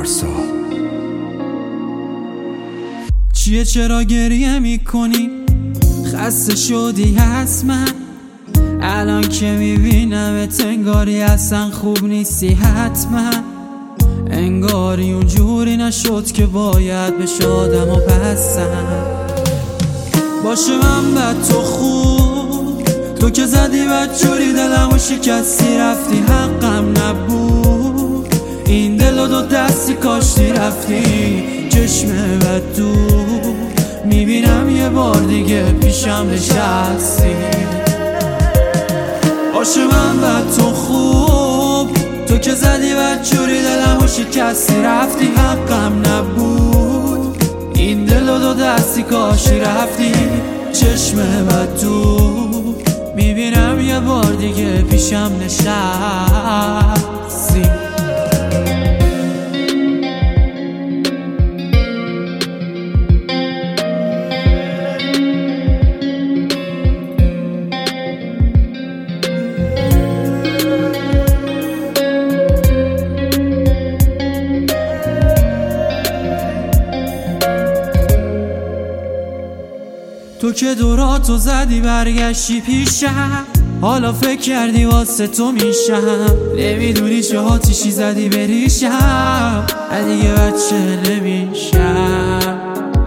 پارسا. چیه چرا گریه میکنی؟ خسته شدی حتما الان که میبینمت انگاری اصلا خوب نیستی حتما انگاری اونجوری نشد که باید بشه آدم و پسند باشه من بد تو خوب تو که زدی بدجوری دلم و شکستی رفتی حقم نبود این دل و دو دستی کاشتی رفتی چشم بد دور میبینم یه بار دیگه پیشم نشستی باشه من بد تو خوب تو که زدی بدجوری دلم و شکستی رفتی حقم نبود این دل و دو دستی کاشتی رفتی چشم بد دور میبینم یه بار دیگه پیشم نشستی تو که دوراتو زدی برگشتی پیشم حالا فکر کردی واسه تو میشم نمیدونی چه آتیشی زدی بریشم دیگه بچه نمیشم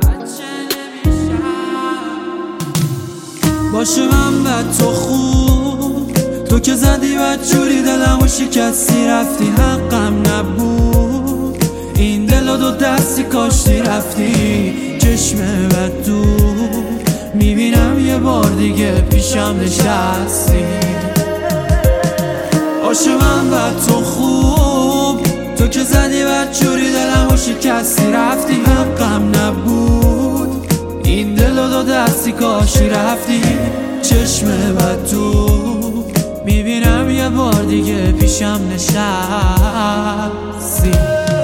باشه من بد تو خوب تو که زدی بدجوری دلم و شکستی رفتی حقم نبود این دل و دو دستی کاشتی رفتی چشم بد دور میبینم یه بار دیگه پیشم نشستی باشه من بد تو خوب تو که زدی بدجوری دلم و شکستی رفتی حقم نبود این دل و دو دستی کاشتی رفتی چشم بد دور میبینم یه بار دیگه پیشم نشستی